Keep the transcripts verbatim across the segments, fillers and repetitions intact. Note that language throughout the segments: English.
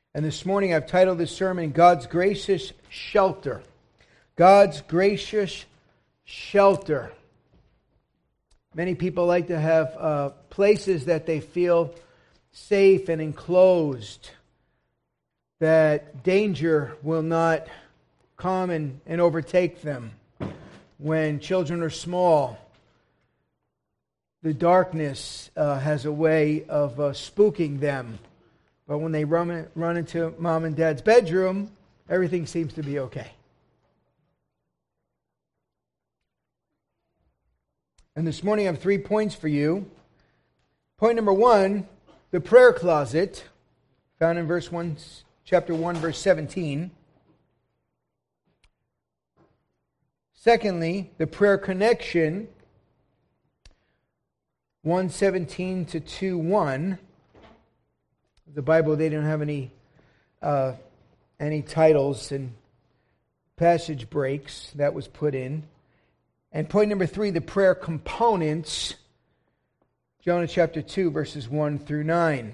And this morning I've titled this sermon, God's Gracious Shelter. God's Gracious Shelter. Many people like to have uh, places that they feel safe and enclosed, that danger will not come and, and overtake them. When children are small, the darkness uh, has a way of uh, spooking them. But when they run, run into mom and dad's bedroom, everything seems to be okay. And this morning I have three points for you. Point number one, the prayer closet, found in verse one, chapter one, verse seventeen. Secondly, the prayer connection, one seventeen to two one. The Bible, they don't have any uh, any titles and passage breaks that was put in. And point number three, the prayer components, Jonah chapter two, verses one through nine.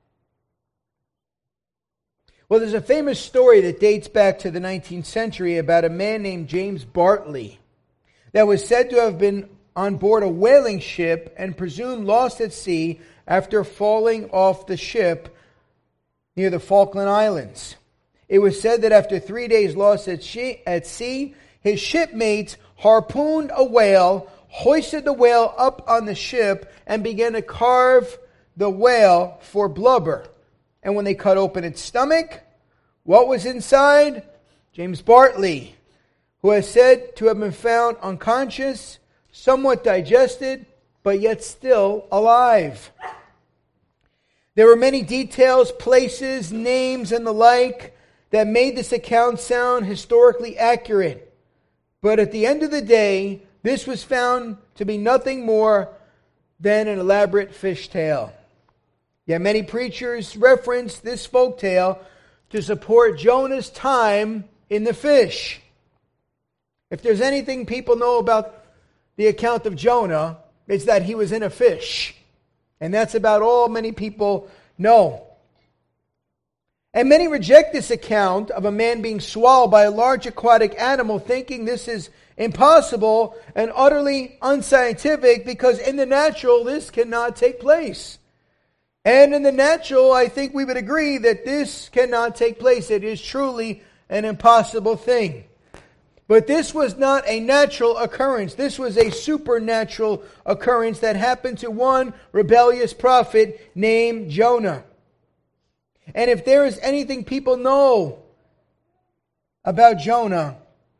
Well, there's a famous story that dates back to the nineteenth century about a man named James Bartley that was said to have been on board a whaling ship and presumed lost at sea after falling off the ship near the Falkland Islands. It was said that after three days lost at sea, his shipmates harpooned a whale, hoisted the whale up on the ship, and began to carve the whale for blubber. And when they cut open its stomach, what was inside? James Bartley, who is said to have been found unconscious, somewhat digested, but yet still alive. There were many details, places, names, and the like that made this account sound historically accurate. But at the end of the day, this was found to be nothing more than an elaborate fish tale. Yet many preachers reference this folk tale to support Jonah's time in the fish. If there's anything people know about the account of Jonah, it's that he was in a fish. And that's about all many people know. And many reject this account of a man being swallowed by a large aquatic animal, thinking this is impossible and utterly unscientific, because in the natural this cannot take place. And in the natural, I think we would agree that this cannot take place. It is truly an impossible thing. But this was not a natural occurrence. This was a supernatural occurrence that happened to one rebellious prophet named Jonah. And if there is anything people know about Jonah,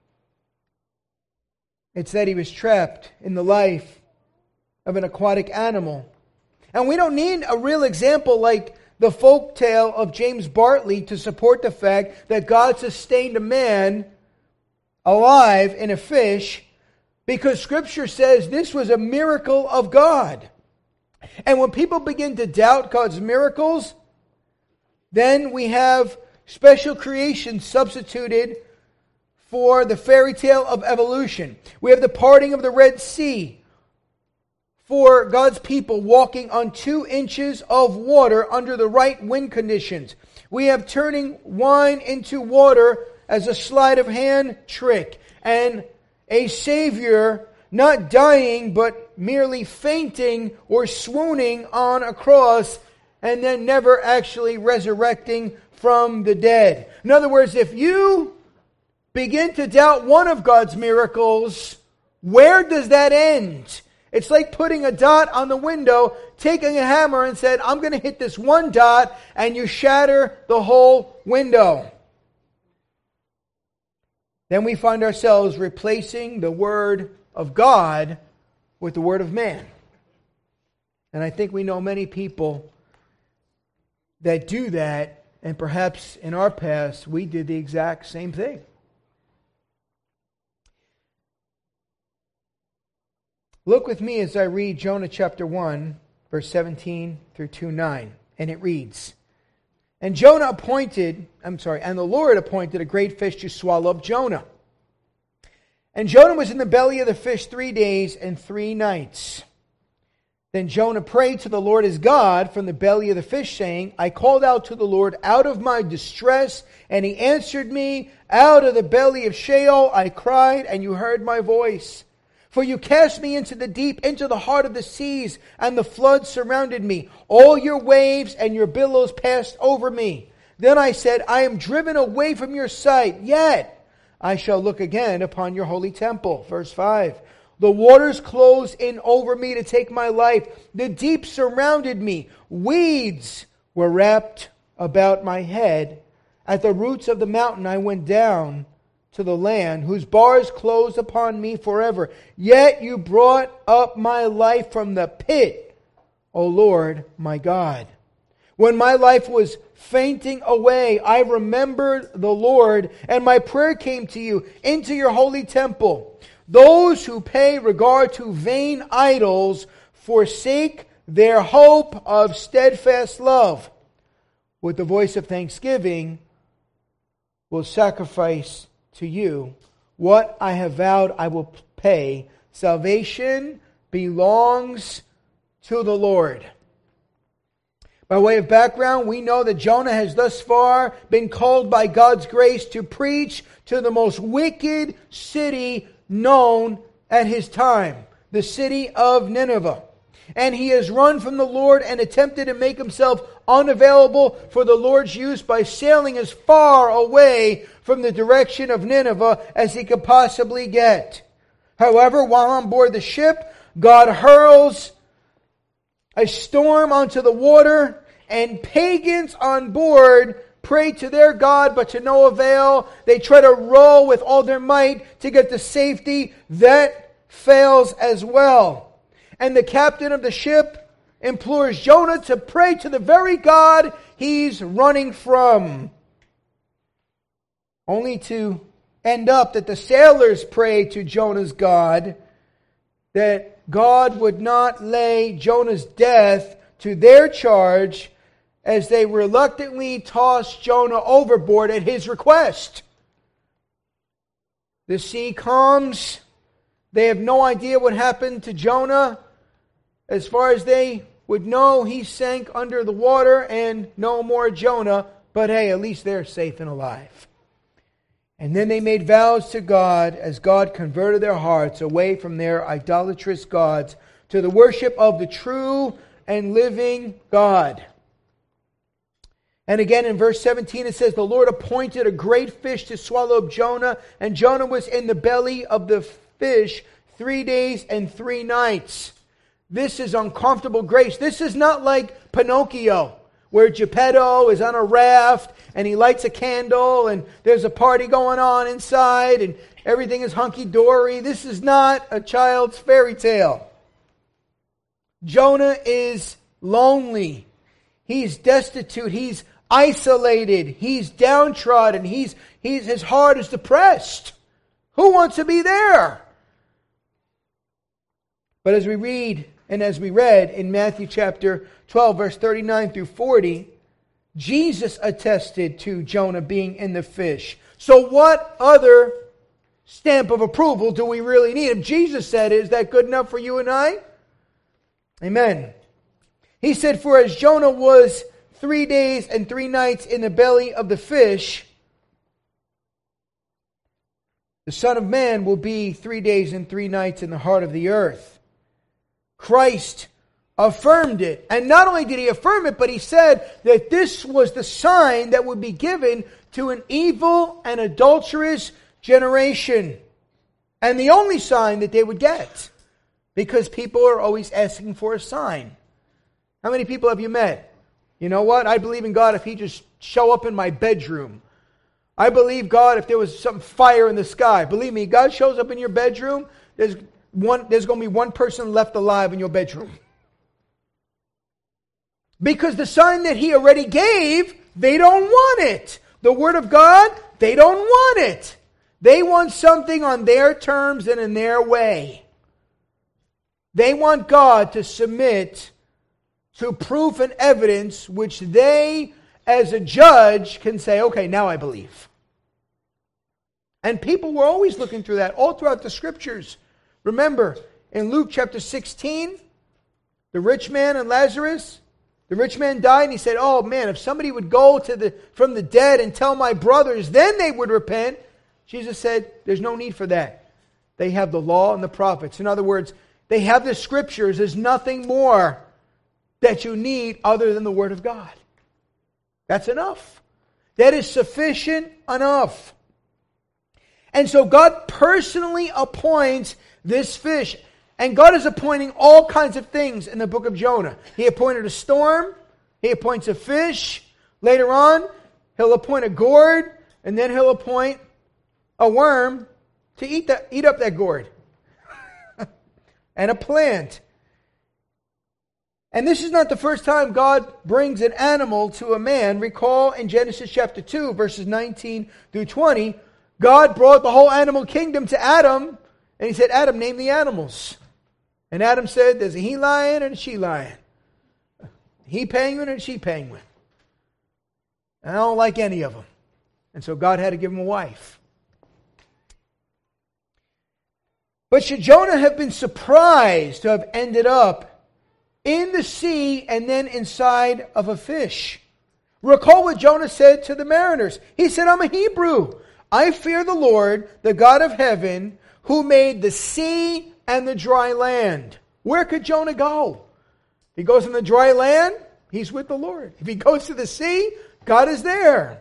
it's that he was trapped in the life of an aquatic animal. And we don't need a real example like the folk tale of James Bartley to support the fact that God sustained a man alive in a fish, because Scripture says this was a miracle of God. And when people begin to doubt God's miracles, then we have special creation substituted for the fairy tale of evolution. We have the parting of the Red Sea for God's people walking on two inches of water under the right wind conditions. We have turning wine into water as a sleight of hand trick, and a Savior not dying but merely fainting or swooning on a cross and then never actually resurrecting from the dead. In other words, if you begin to doubt one of God's miracles, where does that end? It's like putting a dot on the window, taking a hammer and said, I'm going to hit this one dot, and you shatter the whole window. Then we find ourselves replacing the Word of God with the Word of man. And I think we know many people that do that, and perhaps in our past we did the exact same thing. Look with me as I read Jonah chapter one, verse seventeen through two nine, and it reads, And Jonah appointed, I'm sorry, and the Lord appointed a great fish to swallow up Jonah. And Jonah was in the belly of the fish three days and three nights. Then Jonah prayed to the Lord his God from the belly of the fish, saying, I called out to the Lord out of my distress, and he answered me. Out of the belly of Sheol I cried, and you heard my voice. For you cast me into the deep, into the heart of the seas, and the floods surrounded me. All your waves and your billows passed over me. Then I said, I am driven away from your sight, yet I shall look again upon your holy temple. Verse five. The waters closed in over me to take my life. The deep surrounded me. Weeds were wrapped about my head. At the roots of the mountain I went down to the land, whose bars closed upon me forever. Yet you brought up my life from the pit, O Lord my God. When my life was fainting away, I remembered the Lord, and my prayer came to you into your holy temple. Those who pay regard to vain idols forsake their hope of steadfast love. With the voice of thanksgiving will sacrifice to you. What I have vowed I will pay. Salvation belongs to the Lord. By way of background, we know that Jonah has thus far been called by God's grace to preach to the most wicked city known at his time, the city of Nineveh. And he has run from the Lord and attempted to make himself unavailable for the Lord's use by sailing as far away from the direction of Nineveh as he could possibly get. However, while on board the ship, God hurls a storm onto the water, and pagans on board pray to their God, but to no avail. They try to row with all their might to get to safety. That fails as well. And the captain of the ship implores Jonah to pray to the very God he's running from. Only to end up that the sailors pray to Jonah's God that God would not lay Jonah's death to their charge, as they reluctantly tossed Jonah overboard at his request. The sea calms. They have no idea what happened to Jonah. As far as they would know, he sank under the water and no more Jonah. But hey, at least they're safe and alive. And then they made vows to God as God converted their hearts away from their idolatrous gods to the worship of the true and living God. And again in verse seventeen it says, the Lord appointed a great fish to swallow up Jonah, and Jonah was in the belly of the fish three days and three nights. This is uncomfortable grace. This is not like Pinocchio, where Geppetto is on a raft and he lights a candle and there's a party going on inside and everything is hunky-dory. This is not a child's fairy tale. Jonah is lonely. He's destitute. He's isolated. He's downtrodden. He's, he's, his heart is depressed. Who wants to be there? But as we read, and as we read in Matthew chapter twelve, verse thirty-nine through forty, Jesus attested to Jonah being in the fish. So what other stamp of approval do we really need? If Jesus said it, is that good enough for you and I? Amen. He said, for as Jonah was three days and three nights in the belly of the fish, the Son of Man will be three days and three nights in the heart of the earth. Christ affirmed it. And not only did he affirm it, but he said that this was the sign that would be given to an evil and adulterous generation. And the only sign that they would get. Because people are always asking for a sign. How many people have you met? You know what? I believe in God if He just show up in my bedroom. I believe God if there was some fire in the sky. Believe me, God shows up in your bedroom, there's one. There's going to be one person left alive in your bedroom. Because the sign that He already gave, they don't want it. The Word of God, they don't want it. They want something on their terms and in their way. They want God to submit to proof and evidence which they, as a judge, can say, okay, now I believe. And people were always looking through that all throughout the Scriptures. Remember, in Luke chapter sixteen, The rich man and Lazarus, the rich man died and he said, oh man, if somebody would go to the from the dead and tell my brothers, then they would repent. Jesus said, there's no need for that. They have the law and the prophets. In other words, they have the scriptures. There's nothing more that you need other than the Word of God. That's enough. That is sufficient enough. And so God personally appoints this fish. And God is appointing all kinds of things in the book of Jonah. He appointed a storm. He appoints a fish. Later on, He'll appoint a gourd. And then He'll appoint a worm to eat, the, eat up that gourd. And a plant. And this is not the first time God brings an animal to a man. Recall in Genesis chapter two, verses nineteen through twenty, God brought the whole animal kingdom to Adam, and He said, Adam, name the animals. And Adam said, there's a he lion and a she lion. A he penguin and a she penguin. And I don't like any of them. And so God had to give him a wife. But should Jonah have been surprised to have ended up in the sea and then inside of a fish? Recall what Jonah said to the mariners. He said, I'm a Hebrew. I fear the Lord, the God of heaven, who made the sea and the dry land. Where could Jonah go? If he goes in the dry land, he's with the Lord. If he goes to the sea, God is there.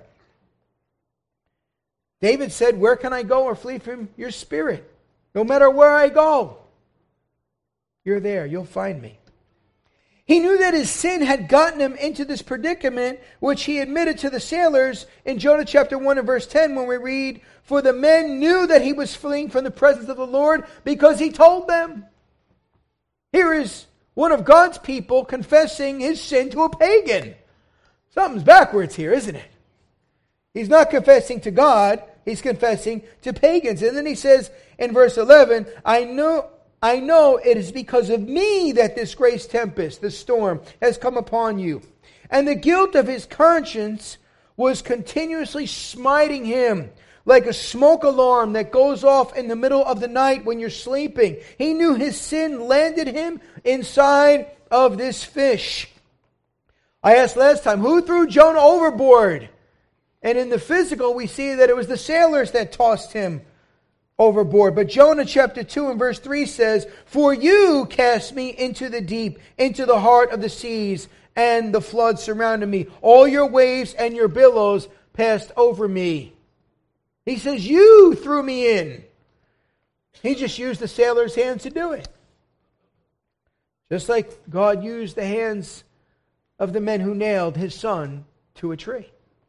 David said, where can I go or flee from your spirit? No matter where I go, you're there. You'll find me. He knew that his sin had gotten him into this predicament, which he admitted to the sailors in Jonah chapter one and verse ten when we read, for the men knew that he was fleeing from the presence of the Lord because he told them. Here is one of God's people confessing his sin to a pagan. Something's backwards here, isn't it? He's not confessing to God, he's confessing to pagans. And then he says in verse eleven, I know I know it is because of me that this great tempest, this storm, has come upon you. And the guilt of his conscience was continuously smiting him like a smoke alarm that goes off in the middle of the night when you're sleeping. He knew his sin landed him inside of this fish. I asked last time, who threw Jonah overboard? And in the physical, we see that it was the sailors that tossed him overboard. But Jonah chapter two and verse three says, for you cast me into the deep, into the heart of the seas, and the flood surrounded me. All your waves and your billows passed over me. He says, you threw me in. He just used the sailor's hands to do it. Just like God used the hands of the men who nailed his son to a tree.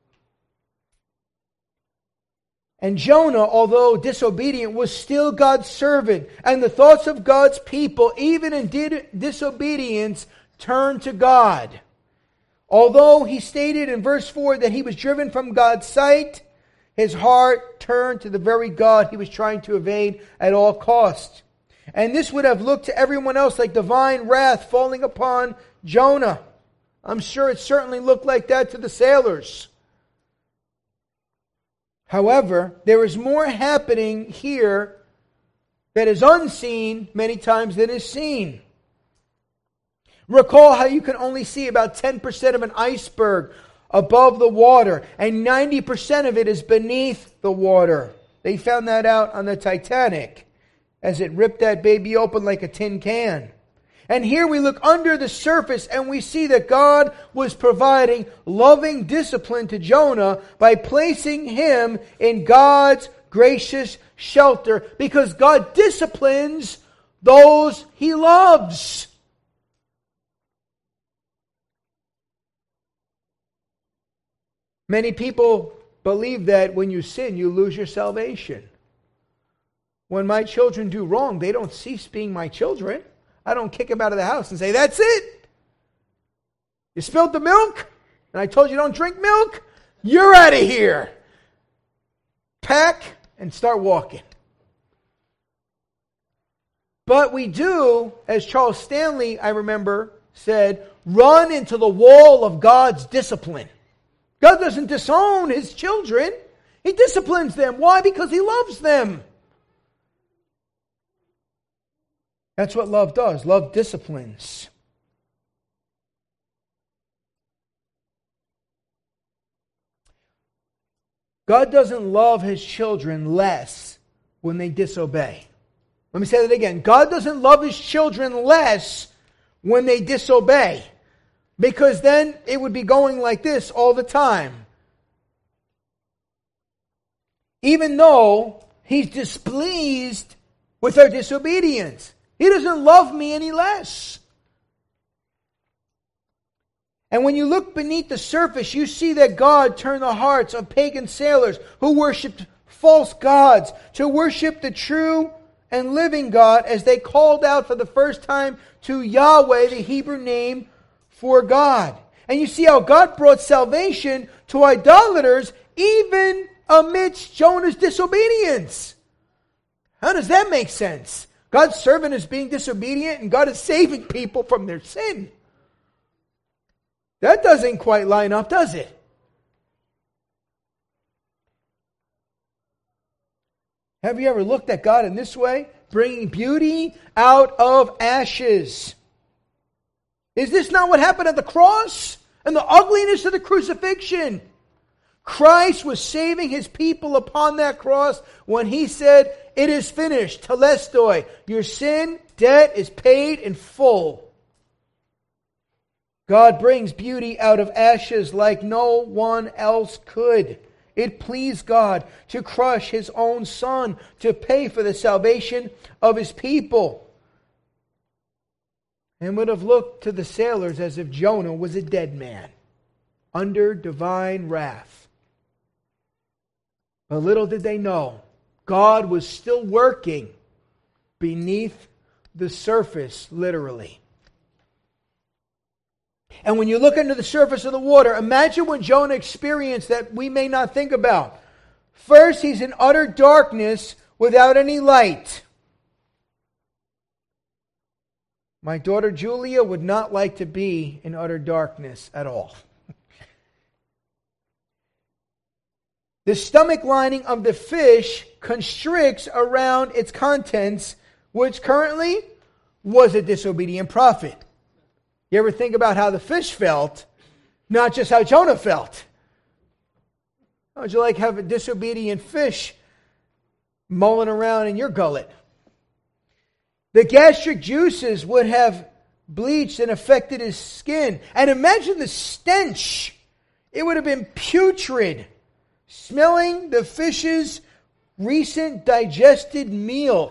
And Jonah, although disobedient, was still God's servant. And the thoughts of God's people, even in disobedience, turned to God. Although he stated in verse four that he was driven from God's sight, his heart turned to the very God he was trying to evade at all costs. And this would have looked to everyone else like divine wrath falling upon Jonah. I'm sure it certainly looked like that to the sailors. However, there is more happening here that is unseen many times than is seen. Recall how you can only see about ten percent of an iceberg above the water, and ninety percent of it is beneath the water. They found that out on the Titanic as it ripped that baby open like a tin can. And here we look under the surface and we see that God was providing loving discipline to Jonah by placing him in God's gracious shelter, because God disciplines those he loves. Many people believe that when you sin, you lose your salvation. When my children do wrong, they don't cease being my children. I don't kick him out of the house and say, that's it. You spilled the milk, and I told you don't drink milk. You're out of here. Pack and start walking. But we do, as Charles Stanley, I remember, said, run into the wall of God's discipline. God doesn't disown his children. He disciplines them. Why? Because he loves them. That's what love does. Love disciplines. God doesn't love His children less when they disobey. Let me say that again. God doesn't love His children less when they disobey. Because then it would be going like this all the time. Even though He's displeased with our disobedience. He doesn't love me any less. And when you look beneath the surface, you see that God turned the hearts of pagan sailors who worshipped false gods to worship the true and living God as they called out for the first time to Yahweh, the Hebrew name for God. And you see how God brought salvation to idolaters even amidst Jonah's disobedience. How does that make sense? God's servant is being disobedient and God is saving people from their sin. That doesn't quite line up, does it? Have you ever looked at God in this way? Bringing beauty out of ashes. Is this not what happened at the cross? And the ugliness of the crucifixion? Christ was saving His people upon that cross when He said, "It is finished, telestoi." Your sin debt is paid in full. God brings beauty out of ashes like no one else could. It pleased God to crush His own Son to pay for the salvation of His people. And would have looked to the sailors as if Jonah was a dead man under divine wrath. But little did they know, God was still working beneath the surface, literally. And when you look under the surface of the water, imagine what Jonah experienced that we may not think about. First, he's in utter darkness without any light. My daughter Julia would not like to be in utter darkness at all. The stomach lining of the fish constricts around its contents, which currently was a disobedient prophet. You ever think about how the fish felt, not just how Jonah felt? How would you like to have a disobedient fish mulling around in your gullet? The gastric juices would have bleached and affected his skin. And imagine the stench. It would have been putrid, smelling the fish's recent digested meal.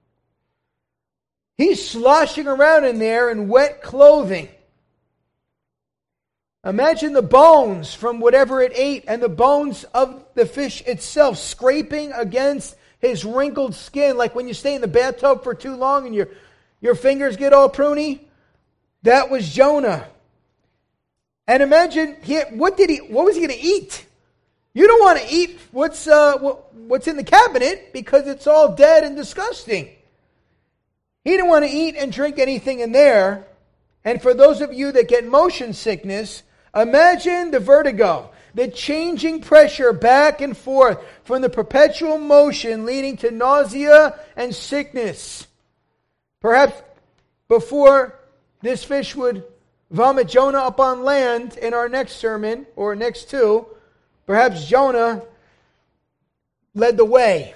He's sloshing around in there in wet clothing. Imagine the bones from whatever it ate and the bones of the fish itself scraping against his wrinkled skin, like when you stay in the bathtub for too long and your, your fingers get all pruny. That was Jonah. And imagine, he, what did he? What was he going to eat? You don't want to eat what's uh, what's in the cabinet because it's all dead and disgusting. He didn't want to eat and drink anything in there. And for those of you that get motion sickness, imagine the vertigo, the changing pressure back and forth from the perpetual motion leading to nausea and sickness. Perhaps before this fish would vomit Jonah up on land in our next sermon, or next two, perhaps Jonah led the way.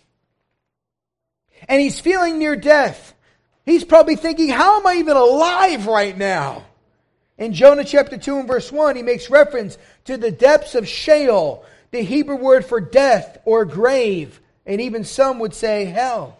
And he's feeling near death. He's probably thinking, how am I even alive right now? In Jonah chapter two and verse one, he makes reference to the depths of Sheol, the Hebrew word for death or grave, and even some would say hell.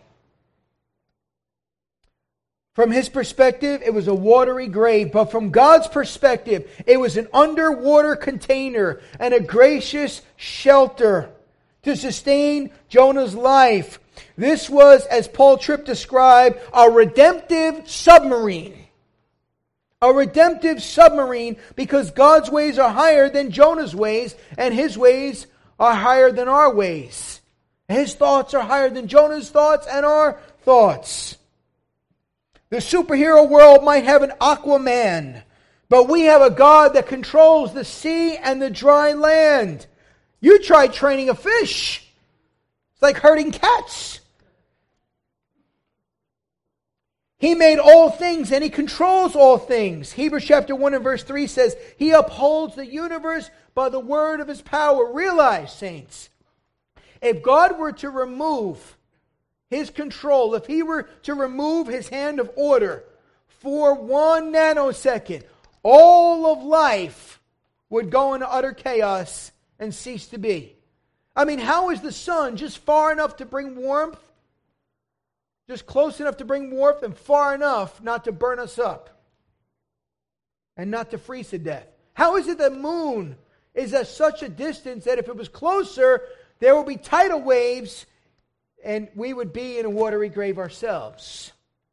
From his perspective, it was a watery grave, but from God's perspective, it was an underwater container and a gracious shelter to sustain Jonah's life. This was, as Paul Tripp described, a redemptive submarine. A redemptive submarine because God's ways are higher than Jonah's ways, and His ways are higher than our ways. His thoughts are higher than Jonah's thoughts and our thoughts. The superhero world might have an Aquaman, but we have a God that controls the sea and the dry land. You try training a fish. It's like herding cats. He made all things and He controls all things. Hebrews chapter one and verse three says, He upholds the universe by the word of His power. Realize, saints, if God were to remove His control, if He were to remove His hand of order for one nanosecond, all of life would go into utter chaos and cease to be. I mean, how is the sun just far enough to bring warmth? Just close enough to bring warmth and far enough not to burn us up and not to freeze to death. How is it the moon is at such a distance that if it was closer, there would be tidal waves and we would be in a watery grave ourselves?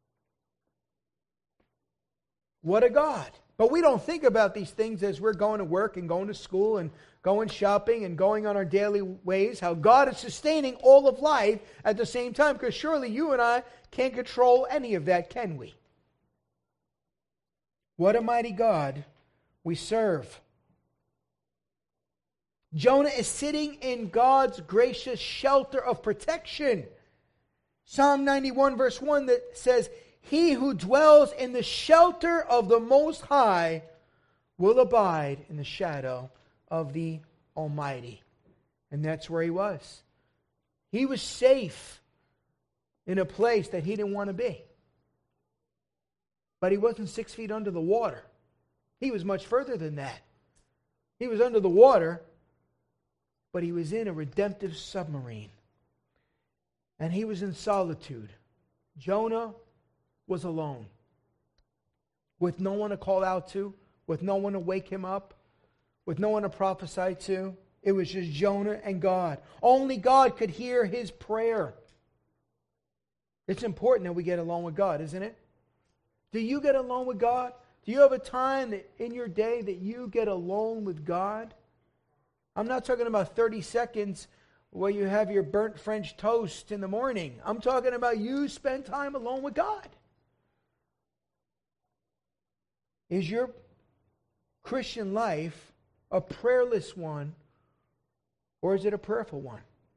What a God. But we don't think about these things as we're going to work and going to school and going shopping and going on our daily ways, how God is sustaining all of life at the same time, because surely you and I can't control any of that, can we? What a mighty God we serve. Jonah is sitting in God's gracious shelter of protection. Psalm ninety-one verse one that says, He who dwells in the shelter of the Most High will abide in the shadow of the Almighty. And that's where he was. He was safe in a place that he didn't want to be. But he wasn't six feet under the water. He was much further than that. He was under the water, but he was in a redemptive submarine. And he was in solitude. Jonah was alone, with no one to call out to, with no one to wake him up, with no one to prophesy to. It was just Jonah and God. Only God could hear his prayer. It's important that we get along with God, isn't it? Do you get along with God? Do you have a time that in your day that you get alone with God? I'm not talking about thirty seconds where you have your burnt French toast in the morning. I'm talking about you spend time alone with God. Is your Christian life a prayerless one, or is it a prayerful one?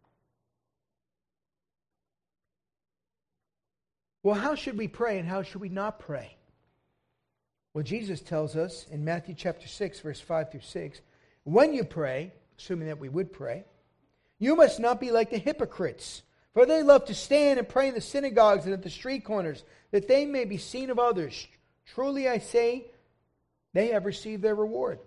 Well, how should we pray and how should we not pray? Well, Jesus tells us in Matthew chapter six, verse five through six, when you pray, assuming that we would pray, you must not be like the hypocrites, for they love to stand and pray in the synagogues and at the street corners, that they may be seen of others. Truly I say, they have received their reward.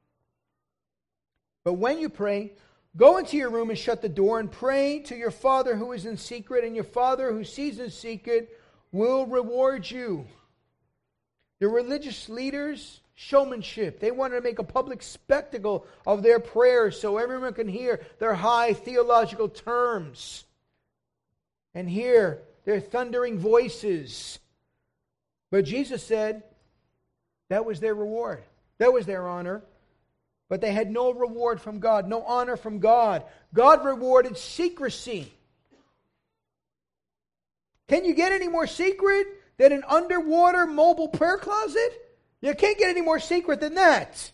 But when you pray, go into your room and shut the door and pray to your Father who is in secret, and your Father who sees in secret will reward you. The religious leaders, showmanship. They wanted to make a public spectacle of their prayers so everyone can hear their high theological terms and hear their thundering voices. But Jesus said that was their reward. That was their honor. But they had no reward from God, no honor from God. God rewarded secrecy. Can you get any more secret than an underwater mobile prayer closet? You can't get any more secret than that.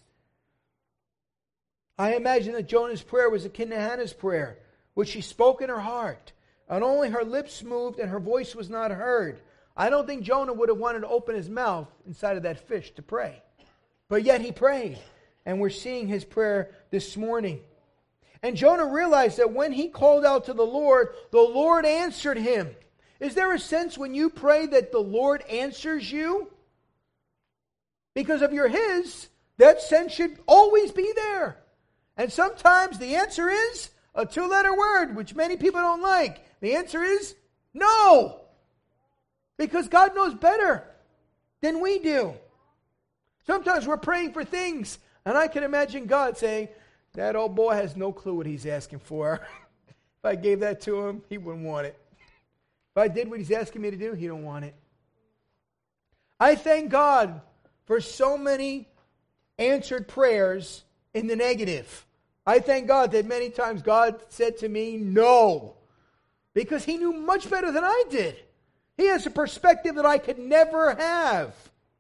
I imagine that Jonah's prayer was akin to Hannah's prayer, which she spoke in her heart, and only her lips moved and her voice was not heard. I don't think Jonah would have wanted to open his mouth inside of that fish to pray. But yet he prayed. And we're seeing his prayer this morning. And Jonah realized that when he called out to the Lord, the Lord answered him. Is there a sense when you pray that the Lord answers you? Because if you're His, that sense should always be there. And sometimes the answer is a two-letter word, which many people don't like. The answer is no. Because God knows better than we do. Sometimes we're praying for things, and I can imagine God saying, that old boy has no clue what he's asking for. If I gave that to him, he wouldn't want it. If I did what he's asking me to do, he don't want it. I thank God for so many answered prayers in the negative. I thank God that many times God said to me, no. Because He knew much better than I did. He has a perspective that I could never have.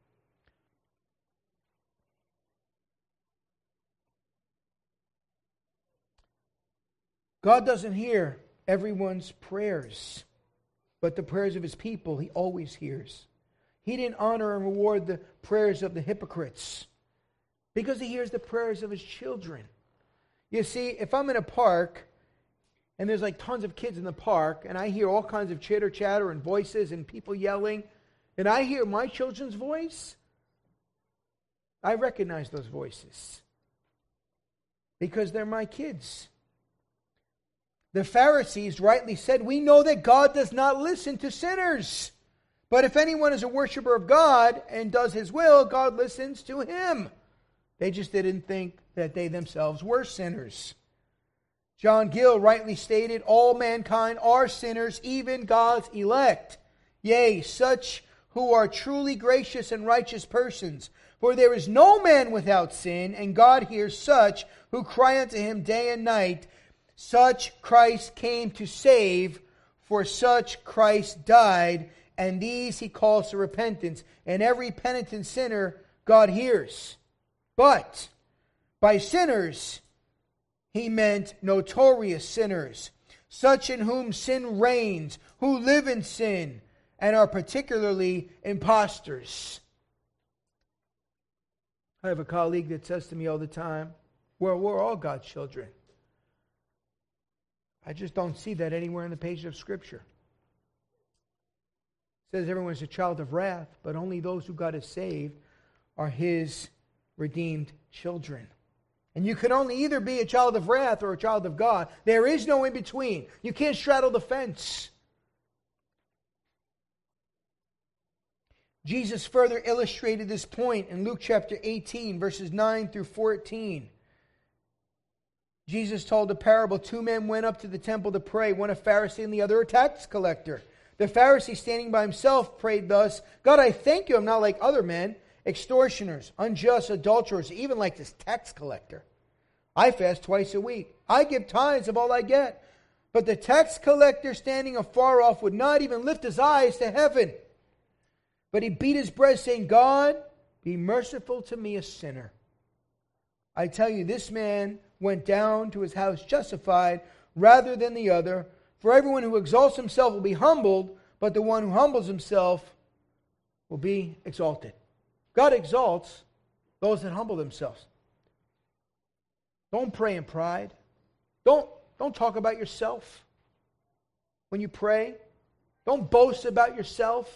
God doesn't hear everyone's prayers, but the prayers of His people He always hears. He didn't honor and reward the prayers of the hypocrites because He hears the prayers of His children. You see, if I'm in a park and there's like tons of kids in the park and I hear all kinds of chitter chatter and voices and people yelling, and I hear my children's voice, I recognize those voices because they're my kids. The Pharisees rightly said, "We know that God does not listen to sinners. But if anyone is a worshiper of God and does His will, God listens to him." They just didn't think that they themselves were sinners. John Gill rightly stated, "All mankind are sinners, even God's elect. Yea, such who are truly gracious and righteous persons. For there is no man without sin, and God hears such who cry unto Him day and night. Such Christ came to save, for such Christ died, and these He calls to repentance. And every penitent sinner God hears. But by sinners He meant notorious sinners, such in whom sin reigns, who live in sin, and are particularly impostors." I have a colleague that says to me all the time, well, we're all God's children. I just don't see that anywhere in the pages of Scripture. It says everyone's a child of wrath, but only those who God has saved are His redeemed children. And you can only either be a child of wrath or a child of God. There is no in between. You can't straddle the fence. Jesus further illustrated this point in Luke chapter eighteen, verses nine through fourteen. Jesus told a parable. Two men went up to the temple to pray, one a Pharisee and the other a tax collector. The Pharisee, standing by himself, prayed thus, "God, I thank you, I'm not like other men, extortioners, unjust, adulterers, even like this tax collector. I fast twice a week. I give tithes of all I get." But the tax collector, standing afar off, would not even lift his eyes to heaven. But he beat his breast, saying, "God, be merciful to me, a sinner." I tell you, this man went down to his house justified rather than the other. For everyone who exalts himself will be humbled, but the one who humbles himself will be exalted. God exalts those that humble themselves. Don't pray in pride. Don't, don't talk about yourself when you pray. Don't boast about yourself.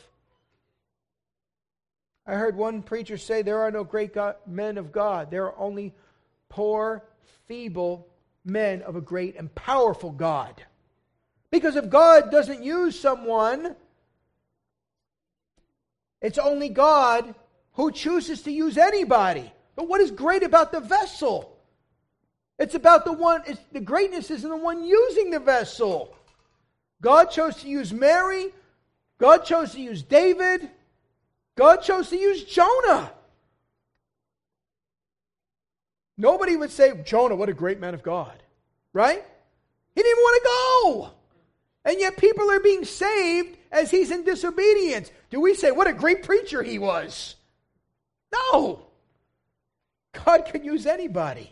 I heard one preacher say there are no great God, men of God. There are only poor, feeble men of a great and powerful God. Because if God doesn't use someone, it's only God who chooses to use anybody. But what is great about the vessel? It's about the one, it's, the greatness is in the one using the vessel. God chose to use Mary. God chose to use David. God chose to use Jonah. Nobody would say, "Jonah, what a great man of God." Right? He didn't even want to go. And yet people are being saved as he's in disobedience. Do we say, "What a great preacher he was"? No. God can use anybody.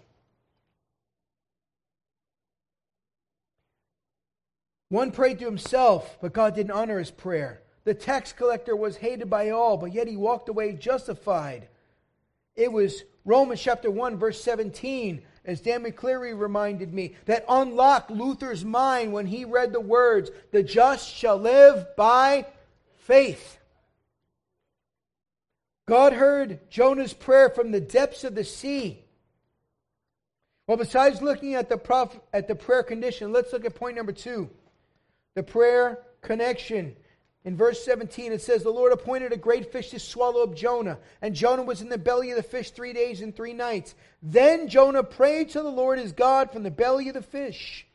One prayed to himself, but God didn't honor his prayer. The tax collector was hated by all, but yet he walked away justified. It was Romans chapter one, verse seventeen, as Dan McCleary reminded me, that unlocked Luther's mind when he read the words, "The just shall live by faith." God heard Jonah's prayer from the depths of the sea. Well, besides looking at the prof- at the prayer condition, let's look at point number two, the prayer connection. In verse seventeen, it says, "The Lord appointed a great fish to swallow up Jonah. And Jonah was in the belly of the fish three days and three nights. Then Jonah prayed to the Lord his God from the belly of the fish."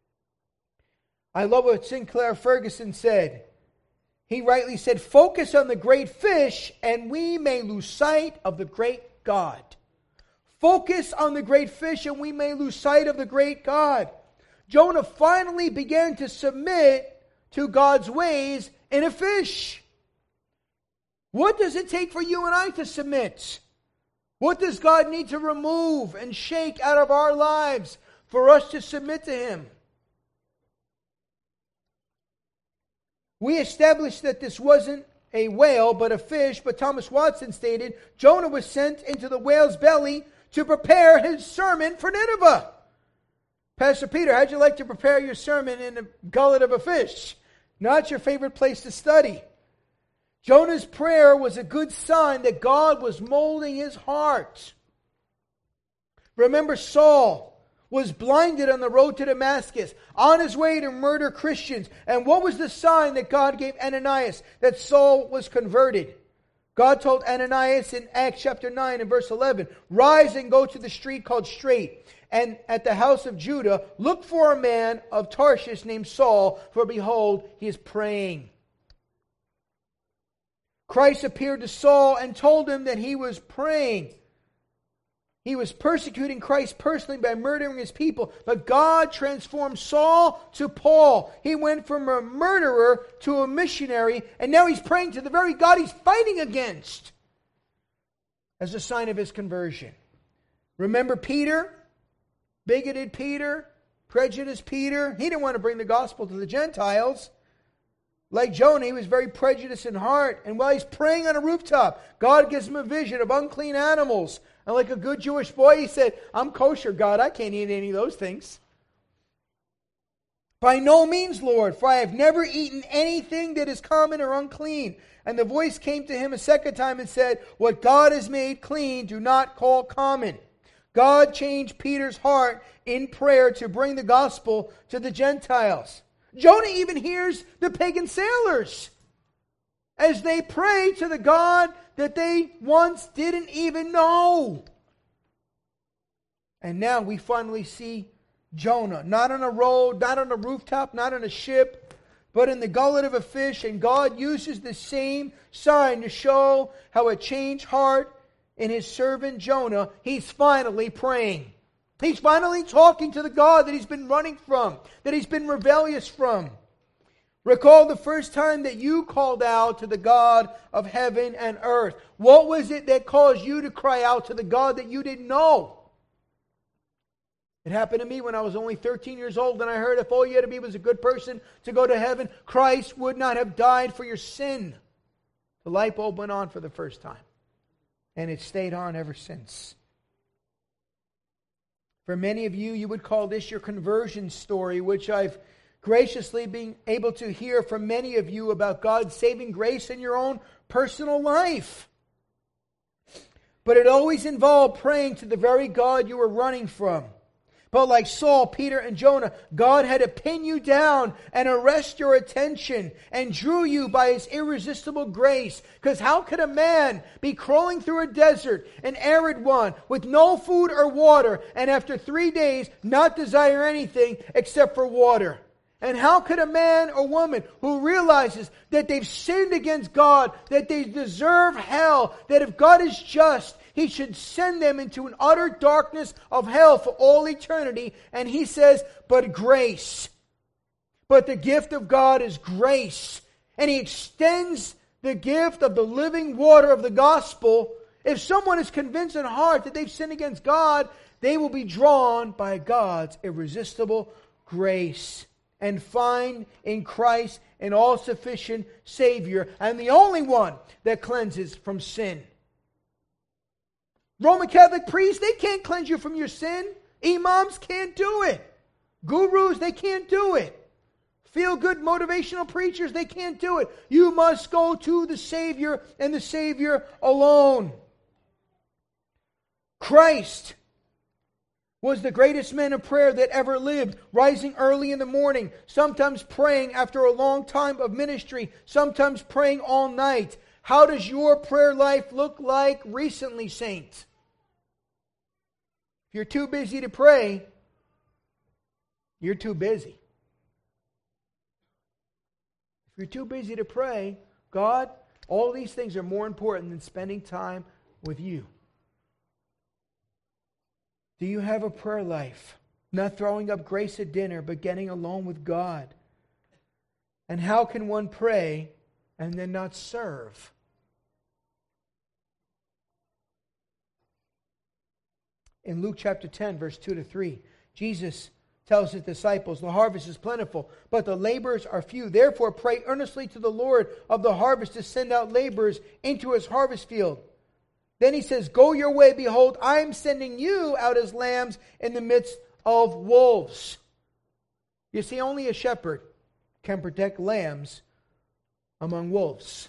I love what Sinclair Ferguson said. He rightly said, "Focus on the great fish and we may lose sight of the great God." Focus on the great fish and we may lose sight of the great God. Jonah finally began to submit to God's ways in a fish. What does it take for you and I to submit? What does God need to remove and shake out of our lives for us to submit to Him? We established that this wasn't a whale, but a fish. But Thomas Watson stated, Jonah was sent into the whale's belly to prepare his sermon for Nineveh. Pastor Peter, how'd you like to prepare your sermon in the gullet of a fish? Not your favorite place to study. Jonah's prayer was a good sign that God was molding his heart. Remember, Saul was blinded on the road to Damascus, on his way to murder Christians. And what was the sign that God gave Ananias that Saul was converted? God told Ananias in Acts chapter nine and verse eleven, rise and go to the street called Straight, and at the house of Judah, look for a man of Tarshish named Saul, for behold, he is praying. Christ appeared to Saul and told him that he was praying. He was persecuting Christ personally by murdering his people. But God transformed Saul to Paul. He went from a murderer to a missionary. And now he's praying to the very God he's fighting against as a sign of his conversion. Remember Peter? Bigoted Peter? Prejudiced Peter? He didn't want to bring the gospel to the Gentiles. Like Jonah, he was very prejudiced in heart. And while he's praying on a rooftop, God gives him a vision of unclean animals. And like a good Jewish boy, he said, I'm kosher, God. I can't eat any of those things. By no means, Lord, for I have never eaten anything that is common or unclean. And the voice came to him a second time and said, what God has made clean, do not call common. God changed Peter's heart in prayer to bring the gospel to the Gentiles. Jonah even hears the pagan sailors as they pray to the God that they once didn't even know. And now we finally see Jonah, not on a road, not on a rooftop, not on a ship, but in the gullet of a fish. And God uses the same sign to show how a changed heart in his servant Jonah, he's finally praying. He's finally talking to the God that he's been running from, that he's been rebellious from. Recall the first time that you called out to the God of heaven and earth. What was it that caused you to cry out to the God that you didn't know? It happened to me when I was only thirteen years old, and I heard if all you had to be was a good person to go to heaven, Christ would not have died for your sin. The light bulb went on for the first time, and it stayed on ever since. For many of you, you would call this your conversion story, which I've graciously being able to hear from many of you about God's saving grace in your own personal life. But it always involved praying to the very God you were running from. But like Saul, Peter, and Jonah, God had to pin you down and arrest your attention and drew you by His irresistible grace. Because how could a man be crawling through a desert, an arid one, with no food or water, and after three days not desire anything except for water? And how could a man or woman who realizes that they've sinned against God, that they deserve hell, that if God is just, He should send them into an utter darkness of hell for all eternity? And He says, but grace. But the gift of God is grace. And He extends the gift of the living water of the gospel. If someone is convinced in heart that they've sinned against God, they will be drawn by God's irresistible grace and find in Christ an all-sufficient Savior and the only one that cleanses from sin. Roman Catholic priests, they can't cleanse you from your sin. Imams can't do it. Gurus, they can't do it. Feel-good motivational preachers, they can't do it. You must go to the Savior and the Savior alone. Christ was the greatest man of prayer that ever lived, rising early in the morning, sometimes praying after a long time of ministry, sometimes praying all night. How does your prayer life look like recently, saints? If you're too busy to pray, you're too busy. If you're too busy to pray, God, all these things are more important than spending time with you. Do you have a prayer life? Not throwing up grace at dinner, but getting alone with God. And how can one pray and then not serve? In Luke chapter ten, verse two to three, Jesus tells his disciples, the harvest is plentiful, but the laborers are few. Therefore pray earnestly to the Lord of the harvest to send out laborers into his harvest field. Then he says, go your way, behold, I am sending you out as lambs in the midst of wolves. You see, only a shepherd can protect lambs among wolves.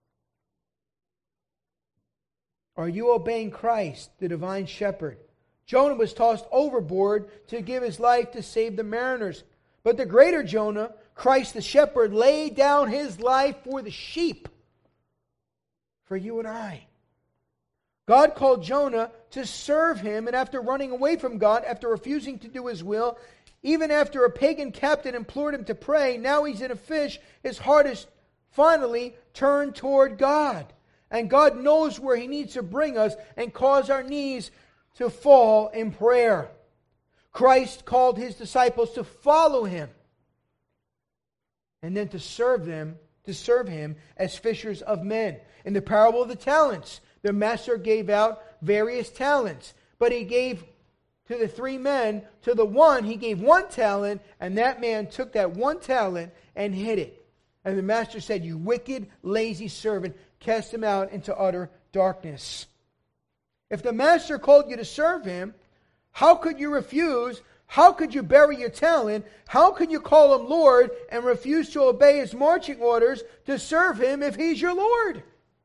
Are you obeying Christ, the divine shepherd? Jonah was tossed overboard to give his life to save the mariners. But the greater Jonah, Christ the shepherd, laid down his life for the sheep, for you and I. God called Jonah to serve him, and after running away from God, after refusing to do his will, even after a pagan captain implored him to pray, now he's in a fish, his heart is finally turned toward God. And God knows where he needs to bring us and cause our knees to fall in prayer. Christ called his disciples to follow him and then to serve them, to serve him as fishers of men. In the parable of the talents, the master gave out various talents, but he gave to the three men, to the one, he gave one talent, and that man took that one talent and hid it. And the master said, you wicked, lazy servant, cast him out into utter darkness. If the master called you to serve him, how could you refuse? How could you bury your talent? How could you call him Lord and refuse to obey his marching orders to serve him if he's your Lord?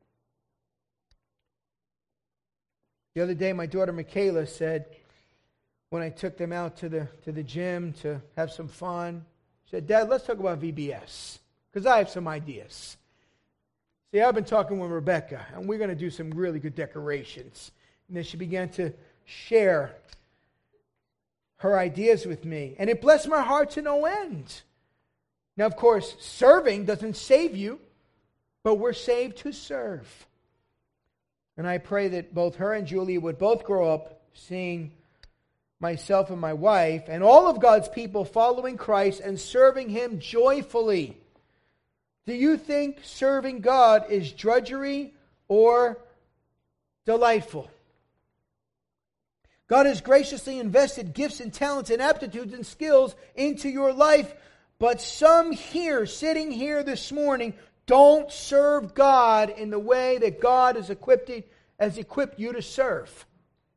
The other day, my daughter Michaela said, when I took them out to the to the gym to have some fun, she said, Dad, let's talk about V B S, because I have some ideas. See, I've been talking with Rebecca, and we're going to do some really good decorations. And then she began to share her ideas with me, and it blessed my heart to no end. Now, of course, serving doesn't save you, but we're saved to serve. And I pray that both her and Julia would both grow up seeing myself and my wife and all of God's people following Christ and serving him joyfully. Do you think serving God is drudgery or delightful? God has graciously invested gifts and talents and aptitudes and skills into your life, but some here, sitting here this morning, don't serve God in the way that God has equipped, has equipped you to serve.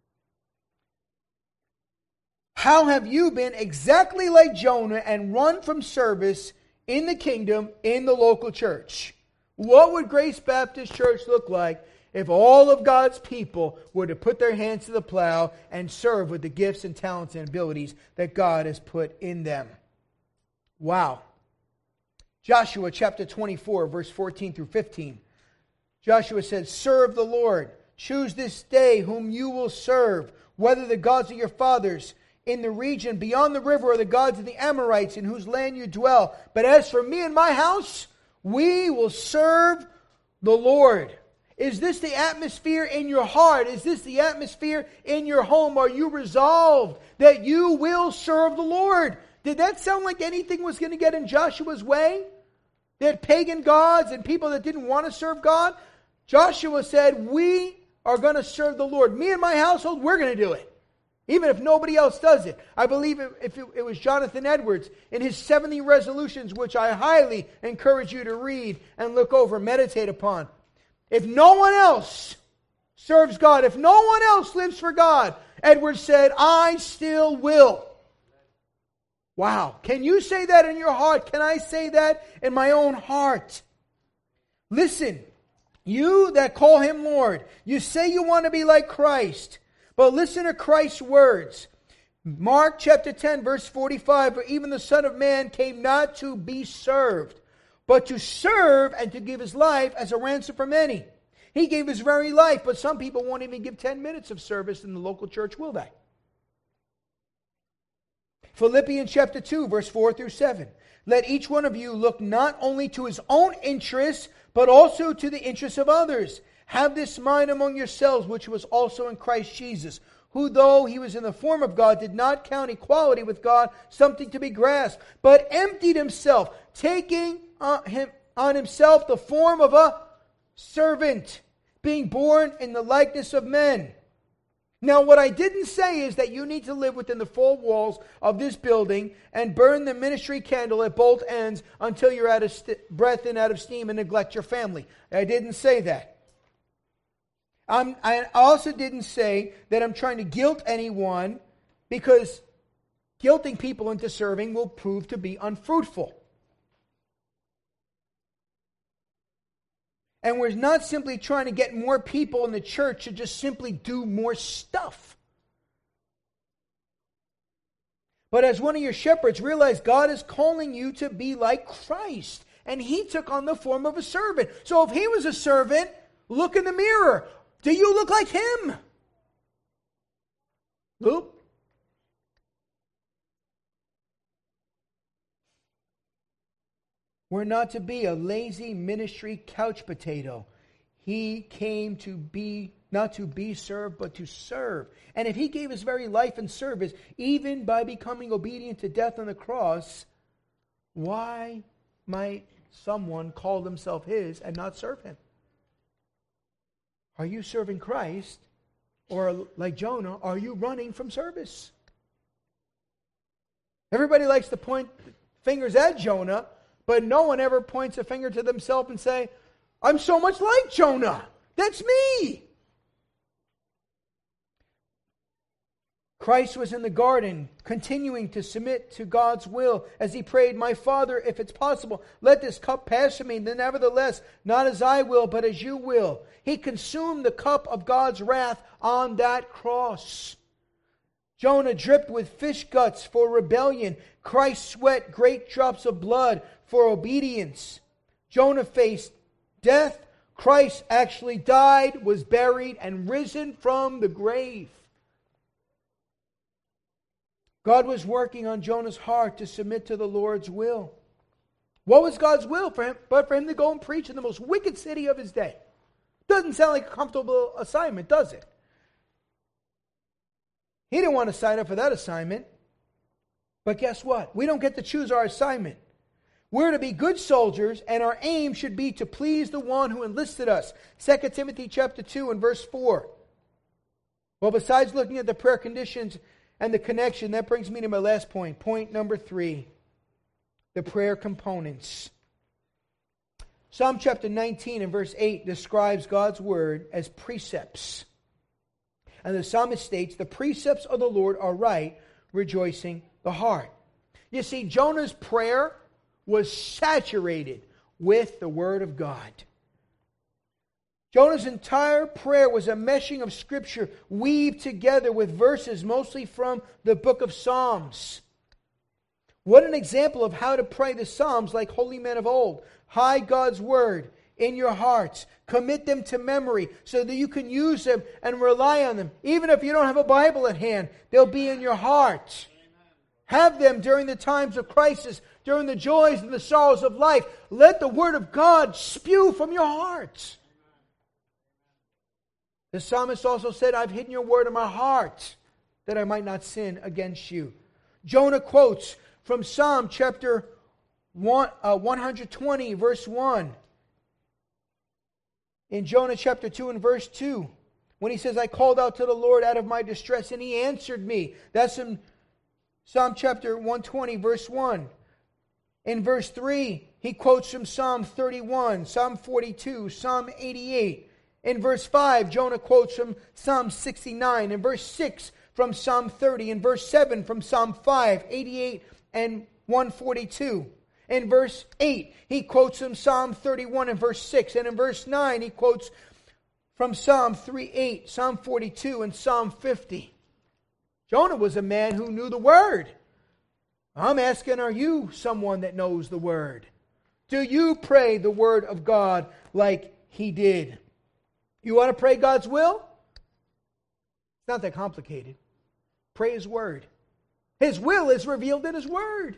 How have you been exactly like Jonah and run from service in the kingdom in the local church? What would Grace Baptist Church look like if all of God's people were to put their hands to the plow and serve with the gifts and talents and abilities that God has put in them? Wow. Joshua chapter twenty-four, verse fourteen through fifteen. Joshua said, serve the Lord. Choose this day whom you will serve, whether the gods of your fathers in the region beyond the river or the gods of the Amorites in whose land you dwell. But as for me and my house, we will serve the Lord. Is this the atmosphere in your heart? Is this the atmosphere in your home? Are you resolved that you will serve the Lord? Did that sound like anything was going to get in Joshua's way? They had pagan gods and people that didn't want to serve God. Joshua said, we are going to serve the Lord. Me and my household, we're going to do it. Even if nobody else does it. I believe it, if it, it was Jonathan Edwards in his seventy resolutions, which I highly encourage you to read and look over, meditate upon. If no one else serves God, if no one else lives for God, Edwards said, I still will. Wow. Can you say that in your heart? Can I say that in my own heart? Listen, you that call him Lord, you say you want to be like Christ, but listen to Christ's words. Mark chapter ten, verse forty-five, for even the Son of Man came not to be served, but to serve and to give his life as a ransom for many. He gave his very life, but some people won't even give ten minutes of service in the local church, will they? Philippians chapter two, verse four through seven. Let each one of you look not only to his own interests, but also to the interests of others. Have this mind among yourselves, which was also in Christ Jesus, who though he was in the form of God, did not count equality with God something to be grasped, but emptied himself, taking on, him, on himself the form of a servant, being born in the likeness of men. Now, what I didn't say is that you need to live within the four walls of this building and burn the ministry candle at both ends until you're out of st- breath and out of steam and neglect your family. I didn't say that. I'm, I also didn't say that I'm trying to guilt anyone, because guilting people into serving will prove to be unfruitful. And we're not simply trying to get more people in the church to just simply do more stuff. But as one of your shepherds, realize God is calling you to be like Christ. And He took on the form of a servant. So if He was a servant, look in the mirror. Do you look like Him? Luke? We're not to be a lazy ministry couch potato. He came to be, not to be served, but to serve. And if He gave His very life in service, even by becoming obedient to death on the cross, why might someone call themselves His and not serve Him? Are you serving Christ? Or like Jonah, are you running from service? Everybody likes to point fingers at Jonah, but no one ever points a finger to themselves and say, I'm so much like Jonah. That's me. Christ was in the garden, continuing to submit to God's will as He prayed, my Father, if it's possible, let this cup pass from me. Then nevertheless, not as I will, but as you will. He consumed the cup of God's wrath on that cross. Jonah dripped with fish guts for rebellion. Christ sweat great drops of blood for obedience. Jonah faced death. Christ actually died, was buried, and risen from the grave. God was working on Jonah's heart to submit to the Lord's will. What was God's will for him? But for him to go and preach in the most wicked city of his day. Doesn't sound like a comfortable assignment, does it? He didn't want to sign up for that assignment. But guess what? We don't get to choose our assignment. We're to be good soldiers, and our aim should be to please the one who enlisted us. Second Timothy chapter two and verse four. Well, besides looking at the prayer conditions and the connection, that brings me to my last point. Point number three. The prayer components. Psalm chapter nineteen and verse eight describes God's word as precepts. And the psalmist states, the precepts of the Lord are right, rejoicing the heart. You see, Jonah's prayer was saturated with the Word of God. Jonah's entire prayer was a meshing of Scripture weaved together with verses mostly from the book of Psalms. What an example of how to pray the Psalms like holy men of old. Hide God's Word in your hearts. Commit them to memory so that you can use them and rely on them. Even if you don't have a Bible at hand, they'll be in your heart. Have them during the times of crisis, during the joys and the sorrows of life. Let the Word of God spew from your heart. The psalmist also said, I've hidden your word in my heart that I might not sin against you. Jonah quotes from Psalm chapter one, uh, one hundred twenty, verse one. In Jonah chapter two and verse two, when he says, I called out to the Lord out of my distress and He answered me. That's in Psalm chapter one twenty, verse one. In verse three, he quotes from Psalm thirty-one, Psalm forty-two, Psalm eighty-eight. In verse five, Jonah quotes from Psalm sixty-nine. In verse six, from Psalm thirty. In verse seven, from Psalm five, eighty-eight, and one forty-two. In verse eight, he quotes from Psalm thirty-one and verse six. And in verse nine, he quotes from Psalm three eight, Psalm forty-two, and Psalm fifty. Jonah was a man who knew the Word. I'm asking, are you someone that knows the Word? Do you pray the Word of God like he did? You want to pray God's will? It's not that complicated. Pray His Word. His will is revealed in His Word.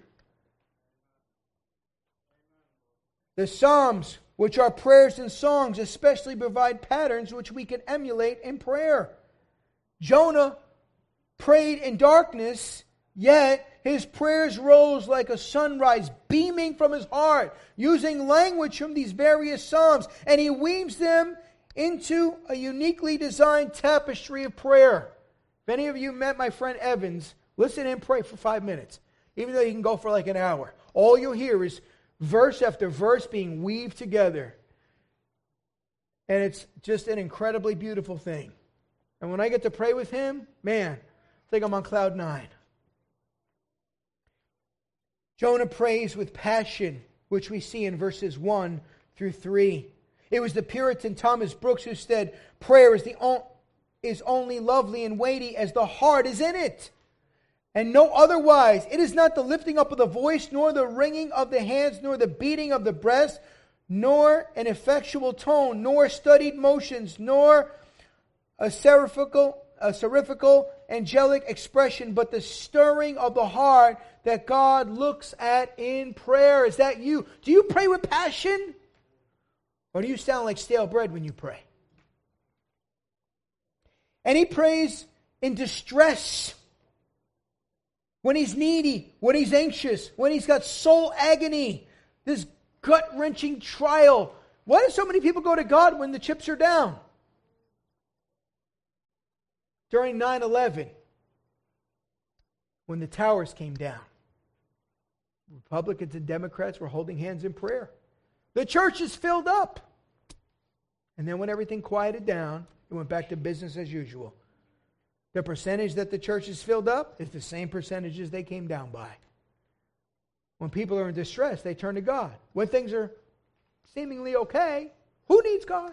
The Psalms, which are prayers and songs, especially provide patterns which we can emulate in prayer. Jonah prayed in darkness, yet his prayers rose like a sunrise beaming from his heart, using language from these various Psalms, and he weaves them into a uniquely designed tapestry of prayer. If any of you met my friend Evans, listen and pray for five minutes. Even though you can go for like an hour. All you'll hear is verse after verse being weaved together. And it's just an incredibly beautiful thing. And when I get to pray with him, man, I think I'm on cloud nine. Jonah prays with passion, which we see in verses one through three. It was the Puritan Thomas Brooks who said, prayer is, the on- is only lovely and weighty as the heart is in it. And no otherwise. It is not the lifting up of the voice, nor the wringing of the hands, nor the beating of the breast, nor an effectual tone, nor studied motions, nor a seraphical, a seraphical, angelic expression, but the stirring of the heart that God looks at in prayer. Is that you? Do you pray with passion? Or do you sound like stale bread when you pray? And he prays in distress. When he's needy, when he's anxious, when he's got soul agony, this gut-wrenching trial. Why do so many people go to God when the chips are down? During nine eleven, when the towers came down, Republicans and Democrats were holding hands in prayer. The church is filled up. And then when everything quieted down, it went back to business as usual. The percentage that the church is filled up is the same percentages they came down by. When people are in distress, they turn to God. When things are seemingly okay, who needs God?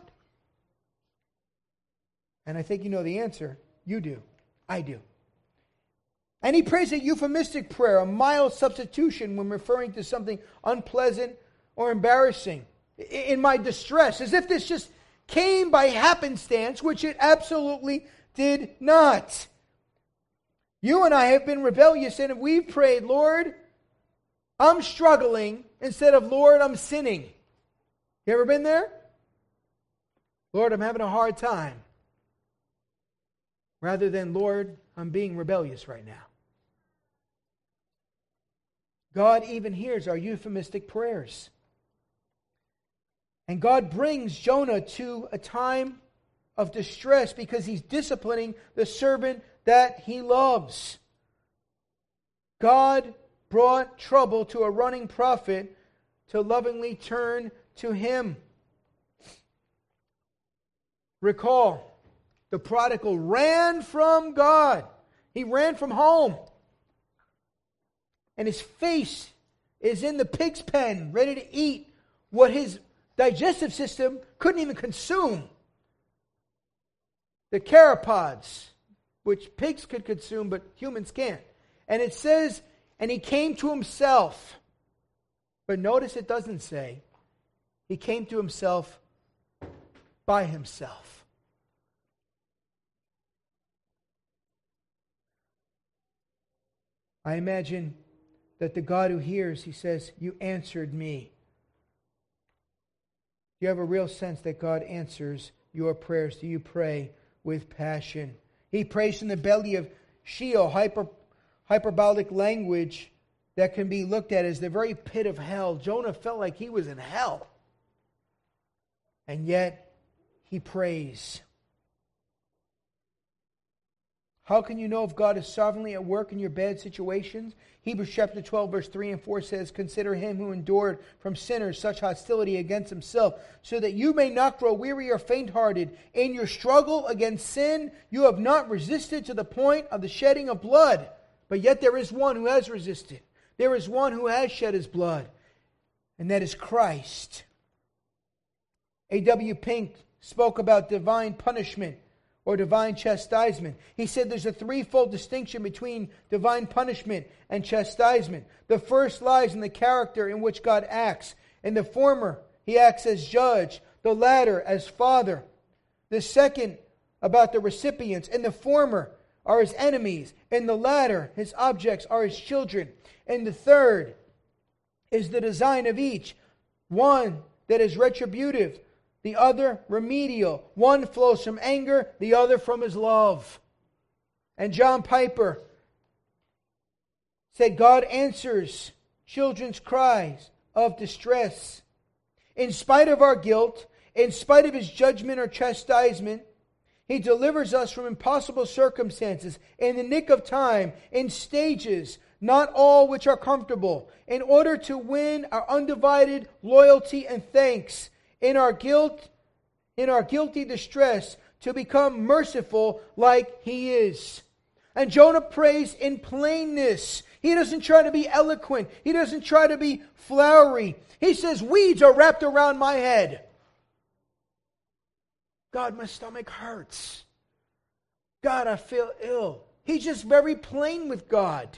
And I think you know the answer. You do. I do. And he prays a euphemistic prayer, a mild substitution when referring to something unpleasant or embarrassing. In my distress, as if this just came by happenstance, which it absolutely did not. You and I have been rebellious, and we've prayed, Lord, I'm struggling, instead of, Lord, I'm sinning. You ever been there? Lord, I'm having a hard time. Rather than, Lord, I'm being rebellious right now. God even hears our euphemistic prayers. And God brings Jonah to a time of distress because he's disciplining the servant that he loves. God brought trouble to a running prophet to lovingly turn to him. Recall, the prodigal ran from God. He ran from home. And his face is in the pig's pen, ready to eat what his digestive system couldn't even consume. The cauropods, which pigs could consume, but humans can't. And it says, and he came to himself. But notice it doesn't say, he came to himself by himself. I imagine that the God who hears, he says, you answered me. Do you have a real sense that God answers your prayers? Do you pray with passion? He prays from the belly of Sheol, hyper, hyperbolic language that can be looked at as the very pit of hell. Jonah felt like he was in hell. And yet, he prays. How can you know if God is sovereignly at work in your bad situations? Hebrews chapter twelve, verse three and four says, consider him who endured from sinners such hostility against himself, so that you may not grow weary or faint-hearted. In your struggle against sin, you have not resisted to the point of the shedding of blood. But yet there is one who has resisted. There is one who has shed his blood, and that is Christ. A W Pink spoke about divine punishment or divine chastisement. He said there's a threefold distinction between divine punishment and chastisement. The first lies in the character in which God acts. In the former, he acts as judge. The latter, as father. The second, about the recipients. In the former, are his enemies. In the latter, his objects are his children. And the third is the design of each. One that is retributive, the other remedial. One flows from anger, the other from his love. And John Piper said, God answers children's cries of distress. In spite of our guilt, in spite of his judgment or chastisement, He delivers us from impossible circumstances in the nick of time, in stages, not all which are comfortable, in order to win our undivided loyalty and thanks, in our guilt, in our guilty distress, to become merciful like He is. And Jonah prays in plainness. He doesn't try to be eloquent. He doesn't try to be flowery. He says, weeds are wrapped around my head. God, my stomach hurts. God, I feel ill. He's just very plain with God.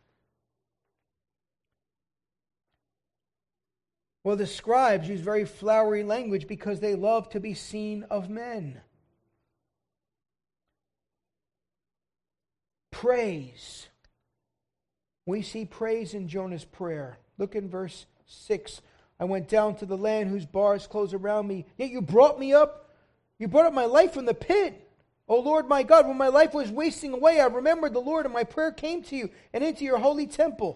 Well, the scribes use very flowery language because they love to be seen of men. Praise. We see praise in Jonah's prayer. Look in verse six. I went down to the land whose bars close around me. Yet you brought me up. You brought up my life from the pit. O Lord my God, when my life was wasting away, I remembered the Lord, and my prayer came to you and into your holy temple.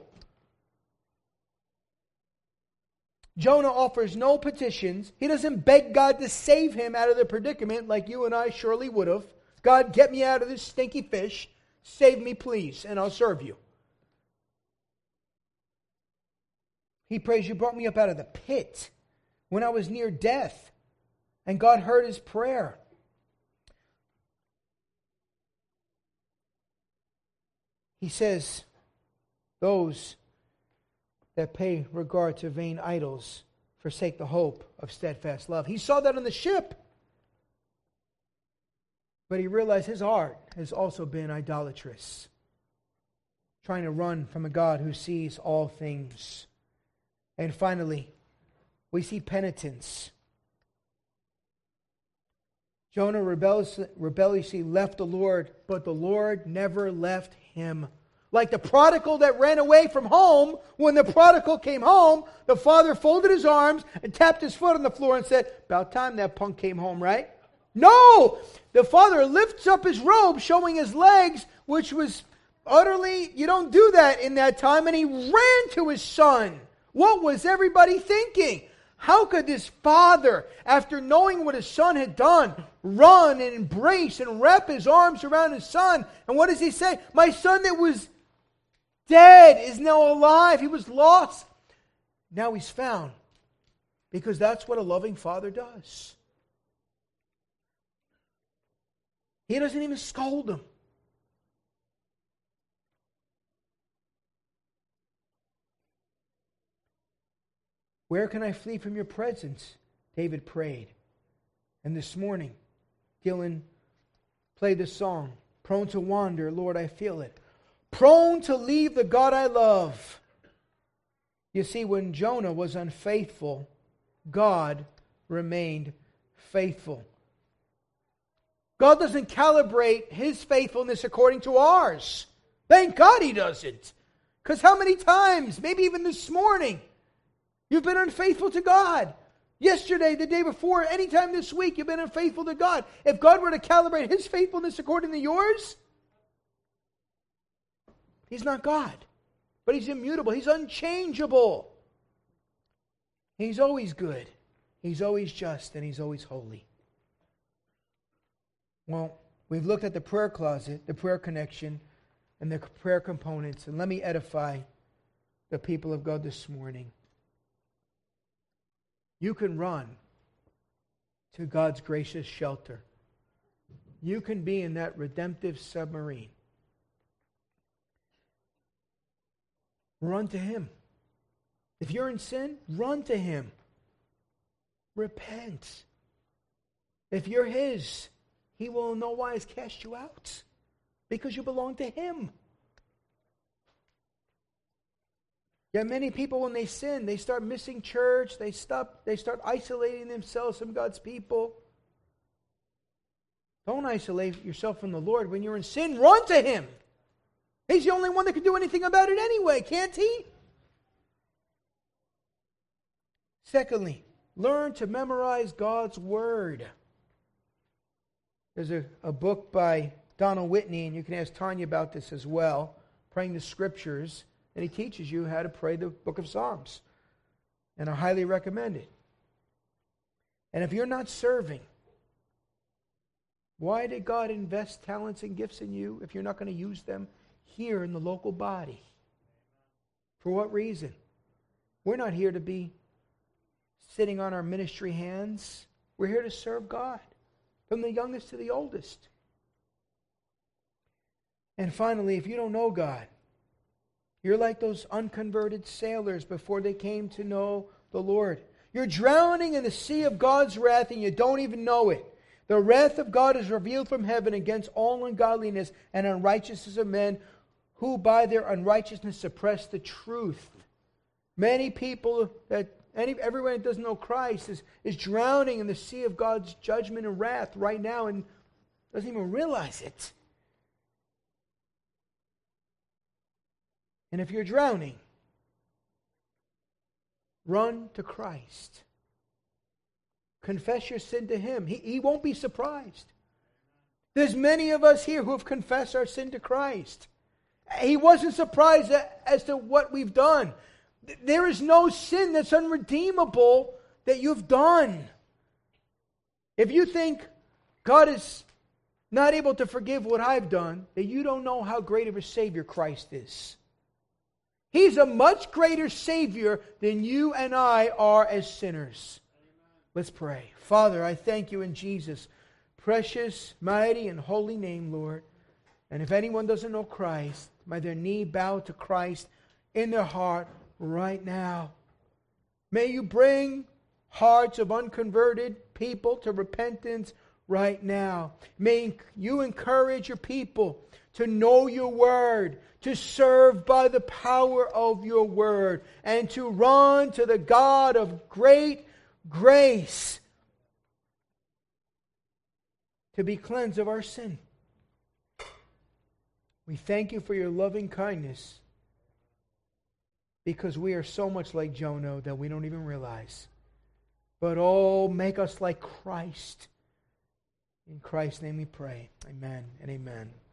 Jonah offers no petitions. He doesn't beg God to save him out of the predicament like you and I surely would have. God, get me out of this stinky fish. Save me, please, and I'll serve you. He prays, you brought me up out of the pit when I was near death. And God heard his prayer. He says, those that pay regard to vain idols forsake the hope of steadfast love. He saw that on the ship. But he realized his heart has also been idolatrous, trying to run from a God who sees all things. And finally, we see penitence. Jonah rebelliously left the Lord, but the Lord never left him. Like the prodigal that ran away from home, when the prodigal came home, the father folded his arms and tapped his foot on the floor and said, about time that punk came home, right? No! The father lifts up his robe, showing his legs, which was utterly, you don't do that in that time, and he ran to his son. What was everybody thinking? How could this father, after knowing what his son had done, run and embrace and wrap his arms around his son? And what does he say? My son that was dead is now alive. He was lost. Now he's found. Because that's what a loving father does. He doesn't even scold him. Where can I flee from your presence? David prayed. And this morning, Dylan played the song, prone to wander, Lord, I feel it. Prone to leave the God I love. You see, when Jonah was unfaithful, God remained faithful. God doesn't calibrate his faithfulness according to ours. Thank God he doesn't. Because how many times, maybe even this morning, you've been unfaithful to God. Yesterday, the day before, anytime this week, you've been unfaithful to God. If God were to calibrate his faithfulness according to yours, he's not God. But he's immutable. He's unchangeable. He's always good. He's always just. And he's always holy. Well, we've looked at the prayer closet, the prayer connection, and the prayer components. And let me edify the people of God this morning. You can run to God's gracious shelter. You can be in that redemptive submarine. Run to Him. If you're in sin, run to Him. Repent. If you're His, He will in no wise cast you out because you belong to Him. Yet many people, when they sin, they start missing church. They stop. They start isolating themselves from God's people. Don't isolate yourself from the Lord. When you're in sin, run to Him. He's the only one that can do anything about it anyway, can't He? Secondly, learn to memorize God's Word. There's a, a book by Donald Whitney, and you can ask Tanya about this as well, Praying the Scriptures. And he teaches you how to pray the book of Psalms. And I highly recommend it. And if you're not serving, Why did God invest talents and gifts in you if you're not going to use them here in the local body? For what reason? We're not here to be sitting on our ministry hands. We're here to serve God, from the youngest to the oldest. And finally, if you don't know God, you're like those unconverted sailors before they came to know the Lord. You're drowning in the sea of God's wrath and you don't even know it. The wrath of God is revealed from heaven against all ungodliness and unrighteousness of men who by their unrighteousness suppress the truth. Many people, that any, everyone that doesn't know Christ is, is drowning in the sea of God's judgment and wrath right now and doesn't even realize it. And if you're drowning, run to Christ. Confess your sin to Him. He, he won't be surprised. There's many of us here who have confessed our sin to Christ. He wasn't surprised as to what we've done. There is no sin that's unredeemable that you've done. If you think God is not able to forgive what I've done, then you don't know how great of a Savior Christ is. He's a much greater Savior than you and I are as sinners. Let's pray. Father, I thank you in Jesus' precious, mighty, and holy name, Lord. And if anyone doesn't know Christ, may their knee bow to Christ in their heart right now. May you bring hearts of unconverted people to repentance right now. May you encourage your people to know your word, to serve by the power of your word, and to run to the God of great grace to be cleansed of our sin. We thank you for your loving kindness, because we are so much like Jonah that we don't even realize. But oh, make us like Christ. In Christ's name we pray. Amen and amen.